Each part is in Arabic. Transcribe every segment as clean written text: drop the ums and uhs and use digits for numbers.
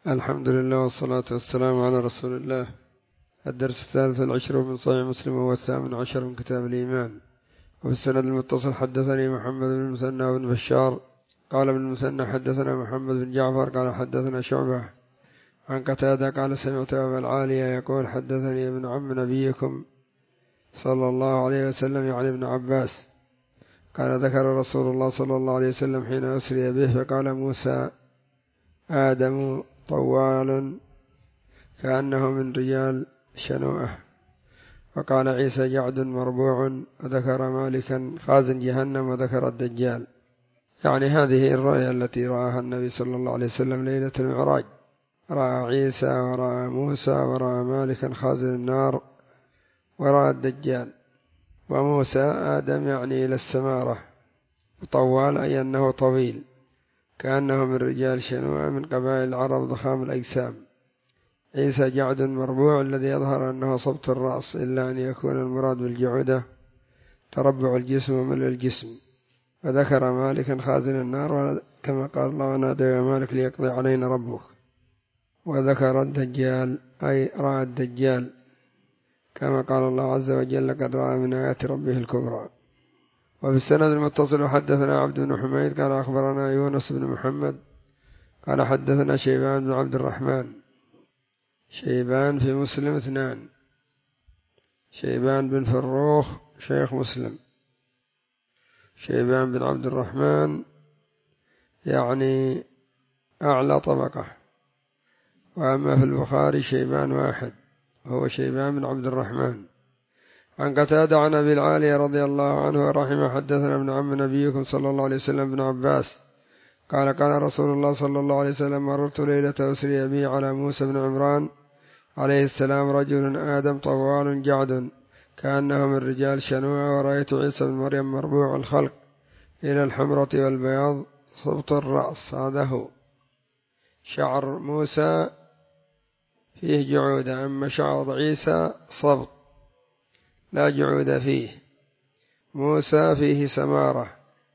الحمد لله والصلاة والسلام على رسول الله. الدرس 23 من صحيح مسلم وهو 18 من كتاب الإيمان. وفي السند المتصل حدثني محمد بن المثنى بن بشار قال ابن المثنى حدثنا محمد بن جعفر قال حدثنا شعبة عن قتادة قال سمعت أبا العالية يقول حدثني ابن عم نبيكم صلى الله عليه وسلم يعني ابن عباس قال ذكر رسول الله صلى الله عليه وسلم حين أسري به فقال موسى آدم طوال كأنه من رجال شنوءة، وقال عيسى جعد مربوع، وذكر مالكا خازن جهنم، وذكر الدجال. يعني هذه الرؤيا التي رآها النبي صلى الله عليه وسلم ليلة المعراج، رأى عيسى ورأى موسى ورأى مالكا خازن النار ورأى الدجال. وموسى آدم يعني إلى السمارة، وطوال أي أنه طويل، كأنه من رجال شنوءة من قبائل العرب ضخام الأجسام. عيسى جعد مربوع الذي يظهر أنه صبت الرأس، إلا أن يكون المراد بالجعودة تربع الجسم وملء الجسم. وذكر مالكا خازن النار كما قال الله ونادى يا مالك ليقضي علينا ربك. وذكر الدجال أي رأى الدجال كما قال الله عز وجل قد رأى من آيات ربه الكبرى. وفي السند المتصل حدثنا عبد بن حميد قال أخبرنا يونس بن محمد قال حدثنا شيبان بن عبد الرحمن. شيبان في مسلم اثنان، شيبان بن فروخ شيخ مسلم، شيبان بن عبد الرحمن يعني أعلى طبقة. وأما في البخاري شيبان واحد وهو شيبان بن عبد الرحمن. عن قتادة عن أبي العالية رضي الله عنه ورحمه حدثنا ابن عم نبيكم صلى الله عليه وسلم بن عباس قال قال رسول الله صلى الله عليه وسلم مررت ليلة أسري بي على موسى بن عمران عليه السلام رجل آدم طوال جعد كأنه من رجال شنوءة، ورأيت عيسى بن مريم مربوع الخلق إلى الحمرة والبياض صبط الرأس. هذا هو شعر موسى فيه جعودة، أما شعر عيسى صبط لا جعود فيه. موسى فيه سمارة،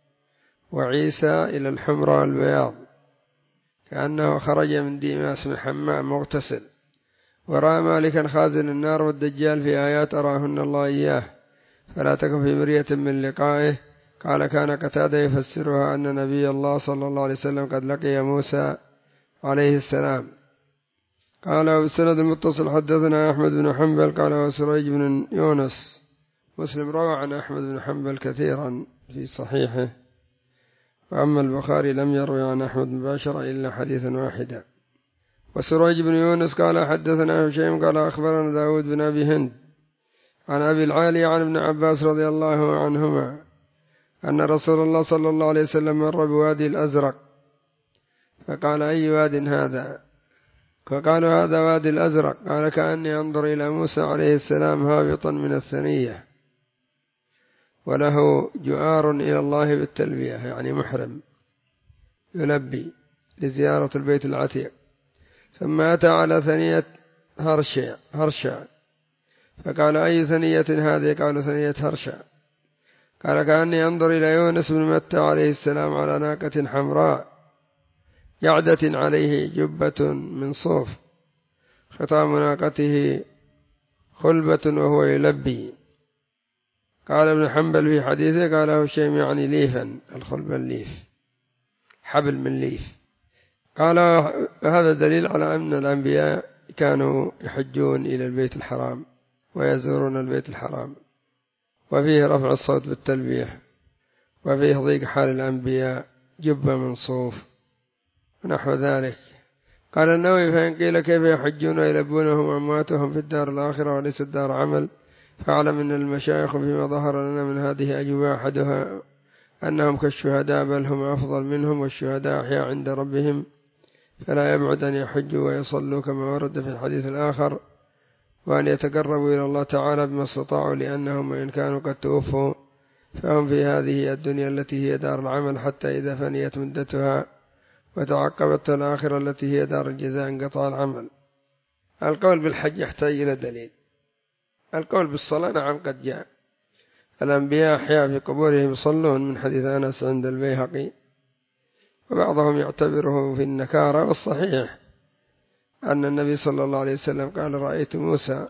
وعيسى إلى الحمرة والبياض كأنه خرج من ديماس من حمام مغتسل. ورأى مالكا خازن النار والدجال في آيات أراهن الله إياه فلا تكن في مرية من لقائه. قال كان قتادة يفسرها أن نبي الله صلى الله عليه وسلم قد لقي موسى عليه السلام. قال والسند المتصل حدثنا أحمد بن حنبل قال وسريج بن يونس. مسلم روى عن أحمد بن حنبل كثيرا في صحيحه، وأما البخاري لم يروي عن أحمد مباشرة إلا حديثا واحدا. وسريج بن يونس قال حدثنا هشيم قال أخبرنا داود بن أبي هند عن أبي العالي عن ابن عباس رضي الله عنهما أن رسول الله صلى الله عليه وسلم مر بوادي الأزرق فقال أي واد هذا؟ فقالوا هذا وادي الأزرق. قال كأني أنظر إلى موسى عليه السلام هابطا من الثنية وله جؤار إلى الله بالتلبية، يعني محرم يلبي لزيارة البيت العتيق، ثم أتى على ثنية هرشا فقال أي ثنية هذه؟ قالوا ثنية هرشا. قال كأني أنظر إلى يونس بن متى عليه السلام على ناقة حمراء جعدة عليه جبة من صوف ختام ناقته خلبة وهو يلبي. قال ابن حنبل في حديثه قاله شيء يعني ليفا، الخلبة الليف، حبل من ليف. قال هذا دليل على أن الأنبياء كانوا يحجون إلى البيت الحرام ويزورون البيت الحرام، وفيه رفع الصوت بالتلبية، وفيه ضيق حال الأنبياء جبة من صوف ونحو ذلك. قال النووي فإن قيل كيف يحجون ويلبونهم أمواتهم في الدار الآخرة وليس الدار عمل، فاعلم أن المشايخ فيما ظهر لنا من هذه أجوبة أحدها أنهم كالشهداء بل هم أفضل منهم، والشهداء أحياء عند ربهم فلا يبعد أن يحجوا ويصلوا كما ورد في الحديث الآخر، وأن يتقربوا إلى الله تعالى بما استطاعوا، لأنهم وإن كانوا قد توفوا فهم في هذه الدنيا التي هي دار العمل حتى إذا فنيت مدتها وتعقبت الآخرة التي هي دار الجزاء انقطع العمل. القول بالحج يحتاج إلى دليل. القول بالصلاة نعم قد جاء، الأنبياء أحياء في قبورهم يصلون من حديث أنس عند البيهقي، وبعضهم يعتبره في النكارة، والصحيح أن النبي صلى الله عليه وسلم قال رأيت موسى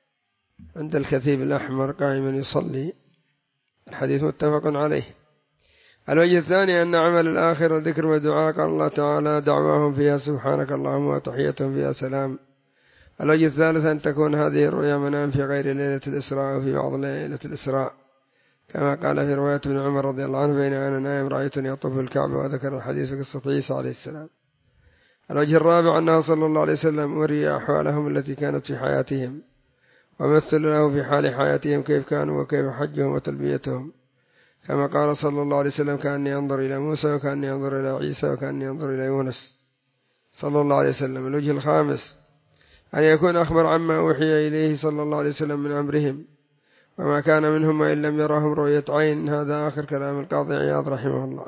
عند الكثيب الأحمر قائما يصلي. الحديث متفق عليه. الوجه الثاني أن عمل الآخرة ذكر ودعاء، قال الله تعالى دعواهم فيها سبحانك اللهم وتحيتهم فيها سلام. الوجه الثالث أن تكون هذه الرؤيا منام في غير ليلة الإسراء وفي بعض ليلة الإسراء، كما قال في رواية ابن عمر رضي الله عنه بين أنا نائم رأيتني أطوف الكعبة، وذكر الحديث في قصة عيسى عليه السلام. الوجه الرابع أنه صلى الله عليه وسلم أري أحوالهم التي كانت في حياتهم، ومثل له في حال حياتهم كيف كانوا وكيف حجهم وتلبيتهم، كما قال صلى الله عليه وسلم كأني أنظر إلى موسى وكأني أنظر إلى عيسى وكأني أنظر إلى يونس صلى الله عليه وسلم. الوجه الخامس أن يكون أخبر عما أوحي إليه صلى الله عليه وسلم من أمرهم، وما كان منهم وإن لم يرهم رؤية عين. هذا آخر كلام القاضي عياض رحمه الله.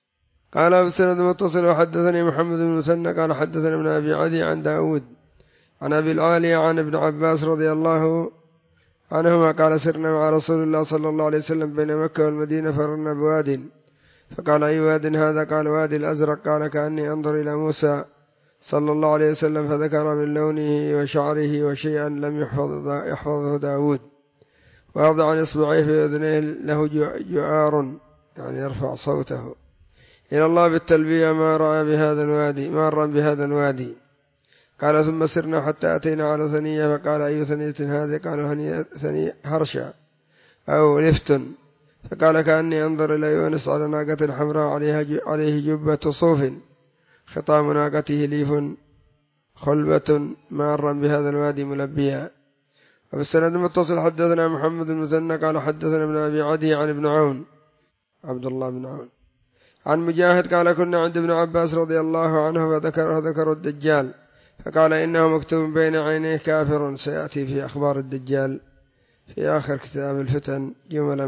قال بسند متصل وحدثني محمد بن المثنى قال حدثنا ابن أبي عدي عن داود عن أبي العالية عن ابن عباس رضي الله عنهما قال سرنا مع رسول الله صلى الله عليه وسلم بين مكة والمدينة فررنا بواد، فقال أي واد هذا؟ قال وادي الأزرق. قال كأني أنظر إلى موسى صلى الله عليه وسلم، فذكر من لونه وشعره وشيئا لم يحفظه داود، ووضع عن إصبعيه في أذنيه له جؤار، يعني يرفع صوته إلى الله بالتلبية مارا بهذا الوادي. قال ثم سرنا حتى أتينا على ثنية، فقال أي ثنية هذه؟ قالوا ثنية هرشا أو لفت. فقال كأني أنظر إلى يونس على ناقة حمراء عليه جبة صوف، خطام ناقته ليف خلبة، مارا بهذا الوادي ملبيا. وبالسند المتصل حدثنا محمد بن المثنى قال حدثنا ابن أبي عدي عن ابن عون عبد الله بن عون عن مجاهد قال كنا عند ابن عباس رضي الله عنه فذكروا الدجال، فقال إنه مكتوب بين عينيه كافر، سيأتي في أخبار الدجال في آخر كتاب الفتن جمل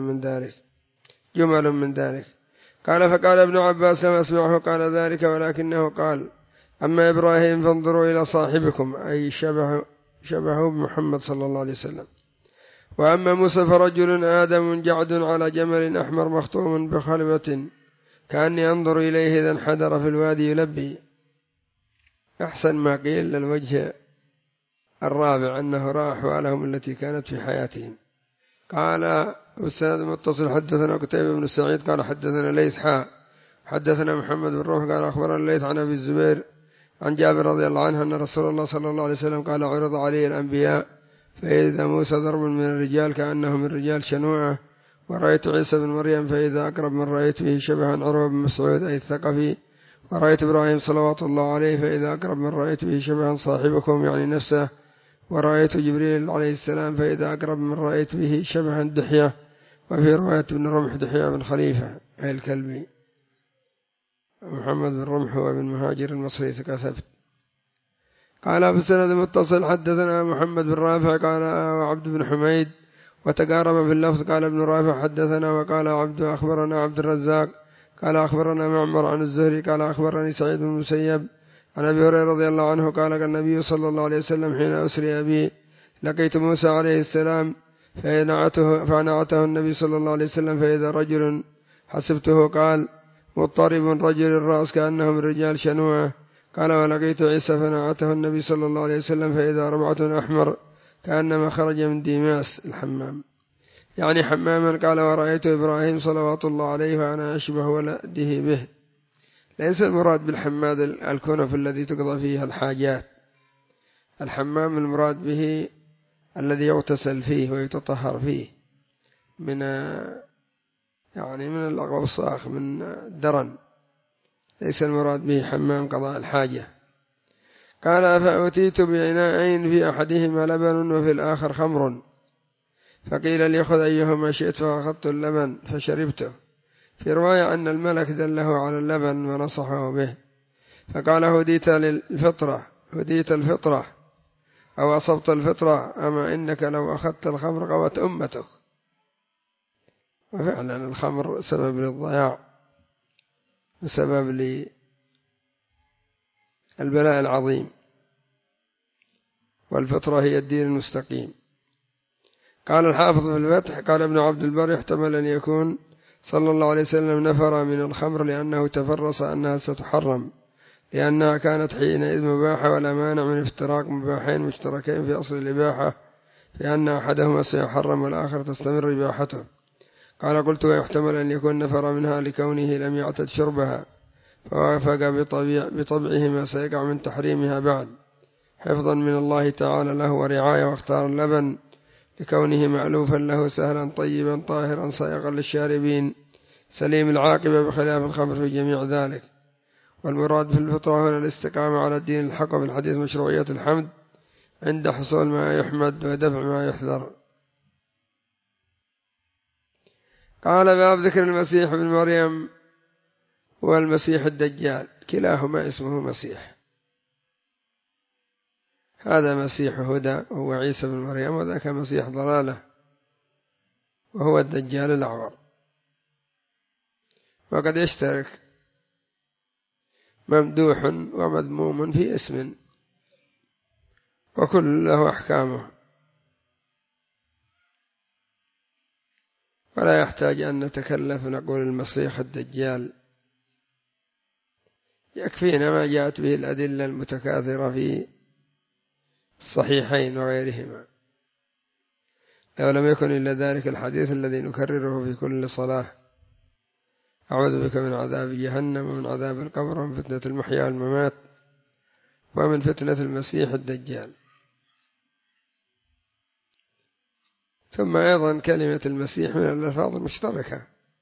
من ذلك. قال فقال ابن عباس لم أسمعه قال ذلك، ولكنه قال أما إبراهيم فانظروا إلى صاحبكم، أي شبهه بمحمد صلى الله عليه وسلم، وأما موسى فرجل آدم جعد على جمل أحمر مخطوم بخلبة، كأني أنظر إليه إذا انحدر في الوادي يلبي. أحسن ما قيل للوجه الرابع أنه رأى أحوالهم التي كانت في حياتهم. قال والسند المتصل حدثنا قتيبة بن سعيد قال حدثنا ليث حدثنا محمد بن رمح قال أخبرنا الليث عن أبي الزبير عن جابر رضي الله عنه أن رسول الله صلى الله عليه وسلم قال عرض علي الأنبياء فإذا موسى ضرب من الرجال كأنه من رجال شنوعة، ورأيت عيسى بن مريم فإذا أقرب من رأيت به شبها عروة بن مسعود أي الثقفي، ورأيت إبراهيم صلوات الله عليه فإذا أقرب من رأيت به شبها صاحبكم يعني نفسه، ورأيت جبريل عليه السلام فإذا أقرب من رأيت به شبها دحية، وفي رواية ابن رمح دحية بن خليفة أي الكلبي. محمد بن رمح هو بن مهاجر المصري ثبت. قال بسند متصل حدثنا محمد بن رافع قال وعبد بن حميد وتقارب في اللفظ. قال ابن رافع حدثنا، وقال عبد أخبرنا عبد الرزاق قال أخبرنا معمر عن الزهري قال أخبرني سعيد بن المسيب عن أبي هريرة رضي الله عنه قال النبي صلى الله عليه وسلم حين أسري بي لقيت موسى عليه السلام فنعته النبي صلى الله عليه وسلم فإذا رجل حسبته قال مضطرب رجل الرأس كأنه من رجال شنوعة. قال ولقيت عيسى فنعته النبي صلى الله عليه وسلم فإذا ربعة أحمر كأنما خرج من ديماس الحمام، يعني حماما. قال ورأيت إبراهيم صلوات الله عليه وأنا أشبه ولده به. ليس المراد بالحماد الكنف الذي تقضى فيها الحاجات، الحمام المراد به الذي يغتسل فيه ويتطهر فيه من الأوساخ من الدرن، ليس المراد به حمام قضاء الحاجة. قال فأتيت بإناءين في أحدهما لبن وفي الآخر خمر، فقيل لي خذ أيهما شئت فأخذت اللبن فشربته. في رواية أن الملك دله على اللبن ونصحه به، فقال هديت الفطرة أو أصبت الفطرة، أما إنك لو أخذت الخمر قوت أمتك. وفعلا الخمر سبب للضياع وسبب للبلاء العظيم، والفطرة هي الدين المستقيم. قال الحافظ في الفتح قال ابن عبد البر يحتمل أن يكون صلى الله عليه وسلم نفر من الخمر لأنه تفرس أنها ستحرم، لأنها كانت حينئذ مباحة، ولا مانع من افتراق مباحين مشتركين في أصل الإباحة، لأن أحدهما سيحرم والآخر تستمر إباحته. قال: قلت: ويحتمل أن يكون نفر منها لكونه لم يعتد شربها فوافق بطبعه ما سيقع من تحريمها بعد، حفظا من الله تعالى له ورعاية، واختار اللبن لكونه مألوفا له سهلا طيبا طاهرا صيغا للشاربين سليم العاقبة، بخلاف الخمر في جميع ذلك. والمراد في الفطرة هنا الاستقامة على الدين الحق، وفي الحديث مشروعية الحمد عند حصول ما يحمد ودفع ما يحذر. قال: باب ذكر المسيح بن مريم والمسيح الدجال، كلاهما اسمه مسيح، هذا مسيح هدى وهو عيسى بن مريم، وذاك مسيح ضلالة وهو الدجال الأعور. وقد يشترك ممدوح ومذموم في اسم، وكل له أحكامه، ولا يحتاج أن نتكلف نقول المسيح الدجال، يكفينا ما جاءت به الأدلة المتكاثرة في الصحيحين وغيرهما، لو لم يكن إلا ذلك الحديث الذي نكرره في كل صلاة: أعوذ بك من عذاب جهنم ومن عذاب القبر ومن فتنة المحيا والممات ومن فتنة المسيح الدجال. ثم أيضا كلمة المسيح من الألفاظ المشتركة،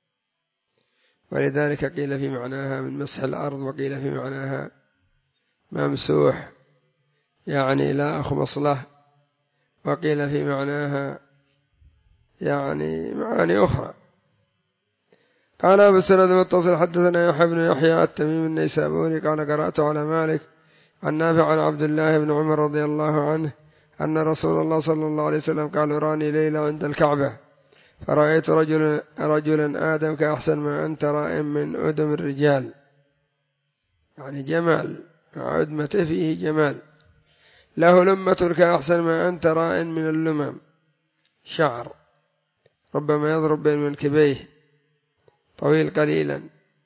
ولذلك قيل في معناها من مسح الأرض، وقيل في معناها ممسوح يعني لا أخمص له، وقيل في معناها يعني معاني أخرى. قال: أبو السند المتصل حدثنا يحيى بن يحيى التميمي النيسابوري قال: قرأت على مالك عن نافع عن عبد الله بن عمر رضي الله عنه أن رسول الله صلى الله عليه وسلم قال: راني ليلة عند الكعبة فرأيت رجلا آدم كأحسن ما أنت رائم من أدم الرجال، يعني جمال، عدمته فيه جمال، له لمة كأحسن ما أنت رائم من اللمم، شعر ربما يضرب بين منكبيه، طويل قليلا،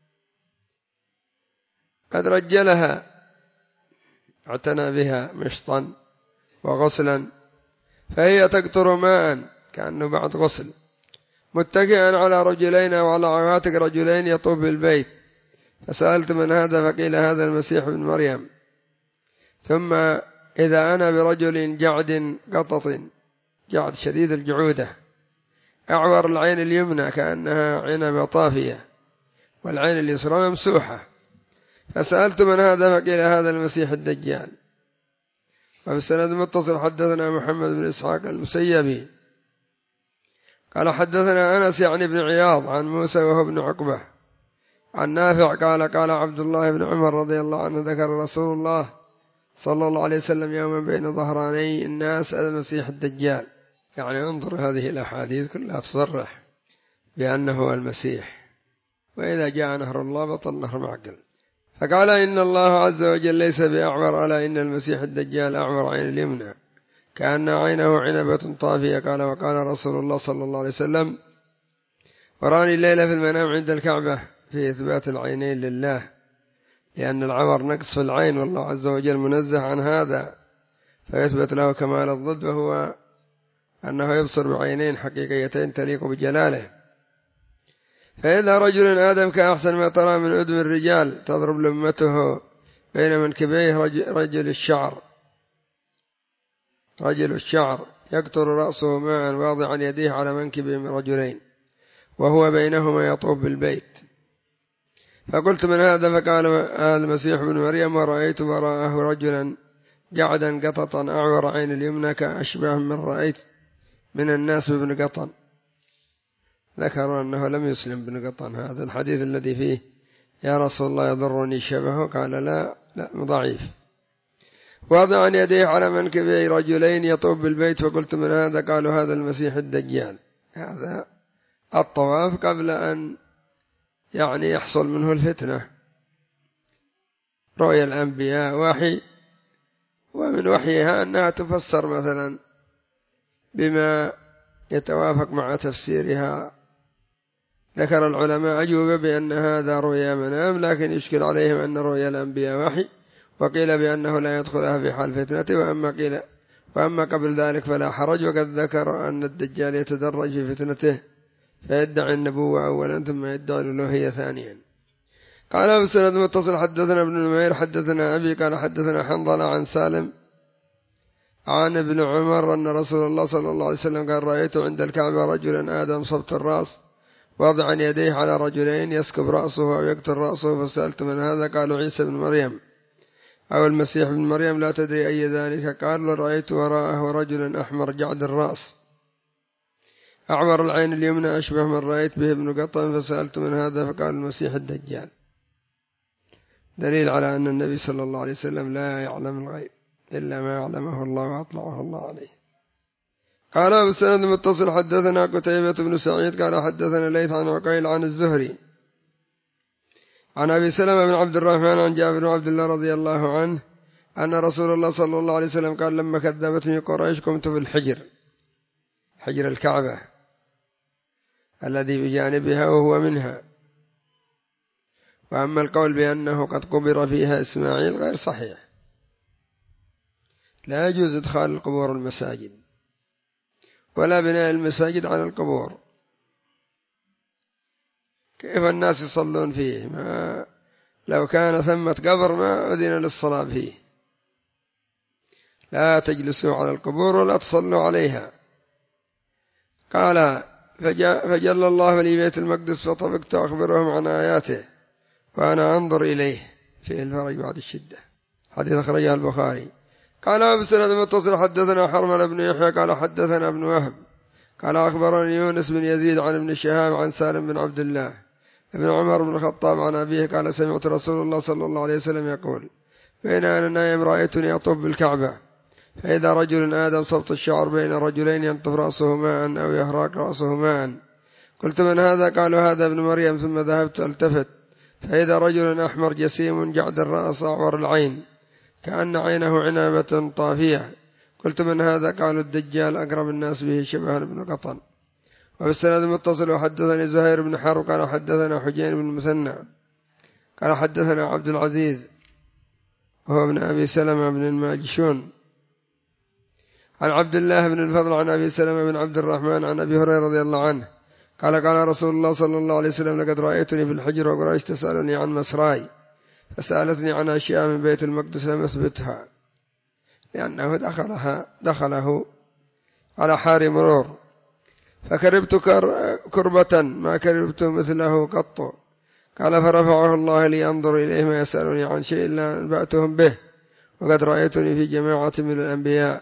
قد رجلها، اعتنى بها مشطا وغسلا، فهي تقطر ماء كأنه بعد غسل، متكئا على رجلين وعلى عواتق رجلين يطوف بالبيت، فسألت: من هذا؟ فقيل: هذا المسيح بن مريم. ثم إذا أنا برجل جعد قطط، جعد شديد الجعودة، أعور العين اليمنى كأنها عنبة طافية، والعين اليسرى ممسوحة، فسألت: من هذا؟ فقيل: هذا المسيح الدجال. وفي السند المتصل حدثنا محمد بن إسحاق المسيبي قال: حدثنا أنس يعني بن عياض عن موسى وهو ابن عقبة عن نافع قال: عبد الله بن عمر رضي الله عنه: ذكر رسول الله صلى الله عليه وسلم يوما بين ظهراني الناس المسيح الدجال. يعني انظر، هذه الأحاديث كلها تصرح بأنه هو المسيح، وإذا جاء نهر الله بطل نهر معقل. فقال: إن الله عز وجل ليس بأعور، ألا إن المسيح الدجال أعور عين اليمنى كأن عينه عنبة طافية. قال: وقال رسول الله صلى الله عليه وسلم: وراني الليلة في المنام عند الكعبة، في إثبات العينين لله، لأن العور نقص في العين، والله عز وجل منزه عن هذا، فيثبت له كمال الضد، وهو أنه يبصر بعينين حقيقيتين تليق بجلاله. فإذا رجل آدم كأحسن ما ترى من أدم الرجال، تضرب لمته بين منكبيه رجل الشعر يقطر رأسه ماء واضعا يديه على منكبه من رجلين، وهو بينهما يطوف بالبيت. فقلت: من هذا؟ فقال: هذا المسيح بن مريم، ورأيت وراءه رجلا جعدا قططا أعور عين اليمنى كأشبه من رأيت من الناس بابن قطن. ذكر أنه لم يسلم ابن قطن، هذا الحديث الذي فيه يا رسول الله يضرني شبهه، قال: لا ضعيف. واضعا يديه على منكبي رجلين يطوف بالبيت. فقلت: من هذا؟ قالوا: هذا المسيح الدجال. هذا الطواف قبل أن يعني يحصل منه الفتنة. رؤيا الأنبياء وحي، ومن وحيها أنها تفسر مثلا بما يتوافق مع تفسيرها. ذكر العلماء أجوبة بأن هذا رؤيا منام، لكن يشكل عليهم أن رؤيا الأنبياء وحي، وقيل بأنه لا يدخلها في حال فتنته، وأما قبل ذلك فلا حرج. وقد ذكر أن الدجال يتدرج في فتنته، فيدعي النبوة أولا ثم يدعي الألوهية ثانيا. قال أبو السند المتصل حدثنا ابن نمير حدثنا أبي قال حدثنا حنظلة عن سالم عن ابن عمر أن رسول الله صلى الله عليه وسلم قال رأيت عند الكعبة رجلا آدم صبت الرأس واضعا يديه على رجلين يسكب رأسه أو يقتل رأسه، فسألت من هذا؟ قالوا عيسى بن مريم أو المسيح بن مريم، لا تدري أي ذلك؟ قال رأيت وراءه رجلا أحمر جعد الرأس أعور العين اليمنى أشبه من رأيت به ابن قطن، فسألت من هذا؟ فقال المسيح الدجال. دليل على أن النبي صلى الله عليه وسلم لا يعلم الغيب إلا ما يعلمه الله وأطلعه الله عليه. قال أبو السند المتصل حدثنا قتيبة بن سعيد قال حدثنا ليث عن عقيل عن الزهري عن أبي سلمة بن عبد الرحمن عن جابر بن عبد الله رضي الله عنه أن رسول الله صلى الله عليه وسلم قال لما كذبتني قريش قمت في الحجر، حجر الكعبة الذي بجانبها وهو منها. وأما القول بأنه قد قبر فيها إسماعيل غير صحيح، لا يجوز إدخال القبور المساجد ولا بناء المساجد على القبور. كيف الناس يصلون فيه؟ لو كان ثمة قبر ما أذن للصلاة فيه. لا تجلسوا على القبور ولا تصلوا عليها. قال فجل الله لي بيت المقدس فطبقت أخبرهم عن آياته وأنا أنظر إليه فيه الفرج بعد الشدة. حديث أخرجه البخاري. قال أبو سند المتصل حدثنا حرمل بن يحيى قال حدثنا ابن وهب قال أخبرني يونس بن يزيد عن ابن شهاب عن سالم بن عبد الله ابن عمر بن الخطاب عن أبيه قال سمعت رسول الله صلى الله عليه وسلم يقول بين أنا نائم رأيتني أطوف بالكعبة فإذا رجل آدم صبت الشعر بين رجلين ينطف رأسه ماء أو يهراق رأسه ماء. قلت من هذا؟ قالوا هذا ابن مريم. ثم ذهبت التفت فإذا رجل أحمر جسيم جعد الرأس أعور العين كأن عينه عنبة طافية. قلت من هذا؟ قالوا الدجال أقرب الناس به شبها بن قطن. وفي السند المتصل وحدثني زهير بن حرب قال حدثنا حجين بن المثنى قال حدثنا عبد العزيز وهو ابن أبي سلمة بن الماجشون عن عبد الله بن الفضل عن أبي سلمة بن عبد الرحمن عن أبي هريرة رضي الله عنه قال رسول الله صلى الله عليه وسلم لقد رأيتني في الحجر وقريش تسألني عن مسراي فسألتني عن أشياء من بيت المقدس لم أثبتها لأنه دخله على حار مرور فكربت كربة ما كربت مثله قط. قال فرفعه الله لي أنظر إليه ما يسألني عن شيء إلا أنبأتهم به وقد رأيتني في جماعة من الأنبياء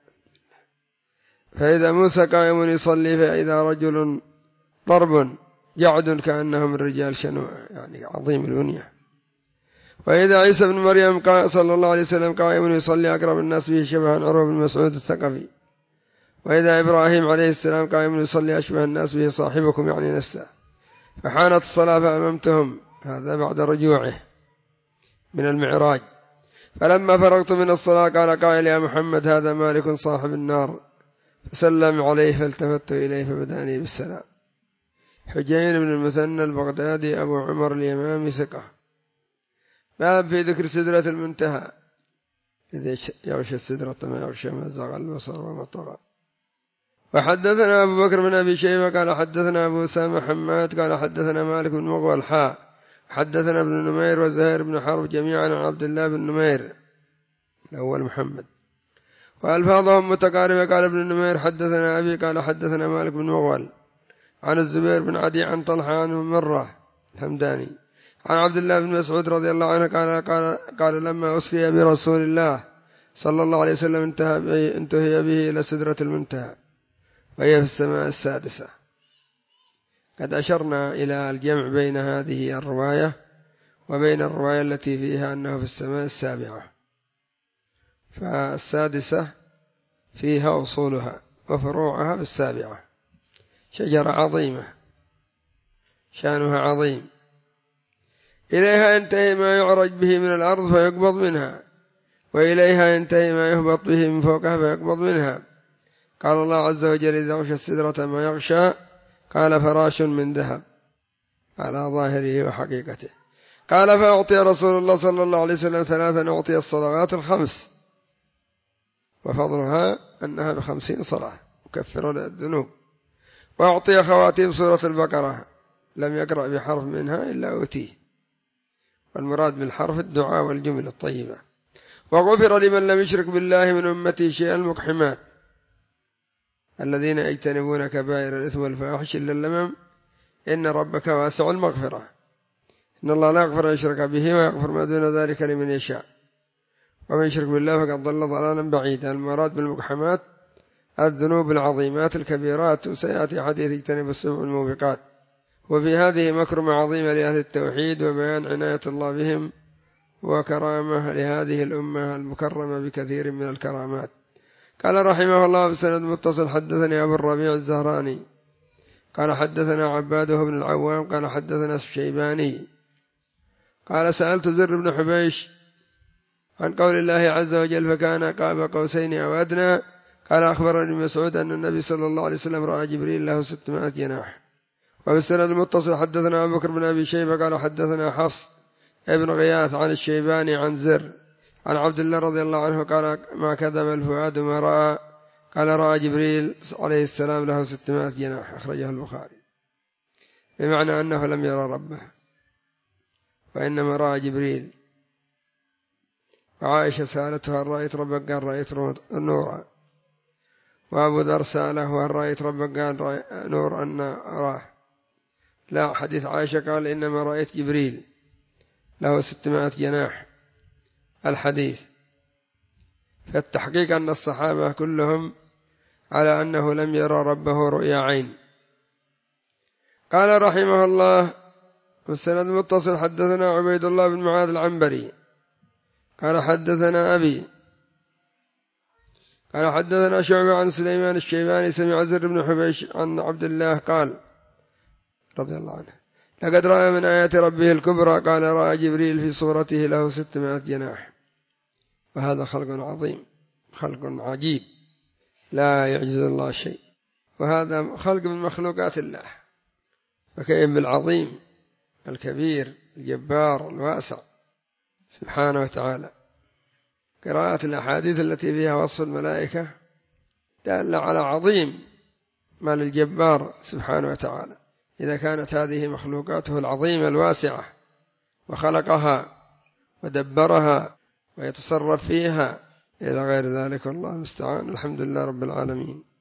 فإذا موسى قائم يصلي فإذا رجل ضرب جعد كأنه من رجال شنوع يعني عظيم البنية. وإذا عيسى بن مريم صلى الله عليه وسلم قائم يصلي أقرب الناس به شبها عروة بن مسعود الثقفي. وإذا إبراهيم عليه السلام قائم يصلي أشبه الناس به صاحبكم يعني نفسه. فحانت الصلاة فأممتهم هذا بعد رجوعه من المعراج. فلما فرغت من الصلاة قال قائل يا محمد هذا مالك صاحب النار فسلم عليه فالتفت إليه فبدأني بالسلام. حجين بن المثنى البغدادي أبو عمر اليمامي ثقة. باب في ذكر سدرة المنتهى إذا يغشى السدرة ما يغشى ما زاغ البصر وما طغى. وحدثنا أبو بكر بن أبي شيبة قال حدثنا أبو أسامة حماد قال حدثنا مالك بن مغول حدثنا ابن نمير وزهير بن حرب جميعا عن عبد الله بن نمير الأول محمد وألفاظهم متقاربة. قال ابن نمير حدثنا أبي قال حدثنا مالك بن مغول عن الزبير بن عدي عن طلحة عن مرة الحمداني عن عبد الله بن مسعود رضي الله عنه قال لما أسري برسول الله صلى الله عليه وسلم انتهي به إلى سدرة المنتهى وهي في السماء السادسة. قد أشرنا إلى الجمع بين هذه الرواية وبين الرواية التي فيها أنه في السماء السابعة. فالسادسة فيها أصولها وفروعها في السابعة. شجرة عظيمة شانها عظيم إليها ينتهي ما يعرج به من الأرض فيقبض منها وإليها ينتهي ما يهبط به من فوقها فيقبض منها. قال الله عز وجل إذا غشى السدرة ما يغشى قال فراش من ذهب على ظاهره وحقيقته. قال فأعطي رسول الله صلى الله عليه وسلم 3 أعطي الصلوات الخمس، وفضلها أنها ب50 صلاة مكفرة للذنوب. وأعطي خواتيم سورة البقرة لم يقرأ بحرف منها إلا أوتيه، والمراد بالحرف الدعاء والجمل الطيبة. وغفر لمن لم يشرك بالله من أمته شيئا المقحمات الذين يجتنبون كبائر الإثم والفواحش إلا اللمم إن ربك واسع المغفرة إن الله لا يغفر أن يشرك به ويغفر ما دون ذلك لمن يشاء ومن يشرك بالله فقد ضل ضلالا بعيدا. المراد بالمقحمات الذنوب العظيمات الكبيرات، وسيأتي حديث اجتنبوا السبع الموبقات. وفي هذه مكرمة عظيمة لأهل التوحيد وبيان عناية الله بهم وكرامة لهذه الأمة المكرمة بكثير من الكرامات. قال رحمه الله بسند متصل حدثني أبو الربيع الزهراني قال حدثنا عباده بن العوام قال حدثنا الشيباني قال سألت زر بن حبيش عن قول الله عز وجل فكان قاب قوسين أو أدنى قال أخبرني مسعود أن النبي صلى الله عليه وسلم رأى جبريل له 600 جناح. وبالسند المتصل حدثنا أبو بكر بن أبي شيبة قال حدثنا حفص ابن غياث عن الشيباني عن زر عن عبد الله رضي الله عنه قال ما كذب الفؤاد ما رأى قال رأى جبريل عليه السلام له 600 جناح. أخرجه البخاري، بمعنى أنه لم يرى ربه وإنما رأى جبريل. وعائشة سألته هل رأيت ربك قال رأيت نورا. وأبو ذر سأله هل رأيت ربك قال نور أن أراه. لا، حديث عائشة قال إنما رأيت جبريل له 600 جناح الحديث. فالتحقيق أن الصحابة كلهم على أنه لم يرى ربه رؤيا عين. قال رحمه الله والسند المتصل حدثنا عبيد الله بن معاذ العنبري قال حدثنا أبي قال حدثنا شعبة عن سليمان الشيباني سمع زر بن حبيش عن عبد الله قال رضي الله عنه لقد رأى من آيات ربه الكبرى قال رأى جبريل في صورته له 600 جناح. وهذا خلق عظيم، خلق عجيب لا يعجز الله شيء، وهذا خلق من مخلوقات الله، فكيف بالعظيم الكبير الجبار الواسع سبحانه وتعالى. قراءة الأحاديث التي فيها وصف الملائكة دالة على عظيم ما للجبار سبحانه وتعالى، إذا كانت هذه مخلوقاته العظيمة الواسعة وخلقها ودبرها ويتصرف فيها إلى غير ذلك، والله المستعان. الحمد لله رب العالمين.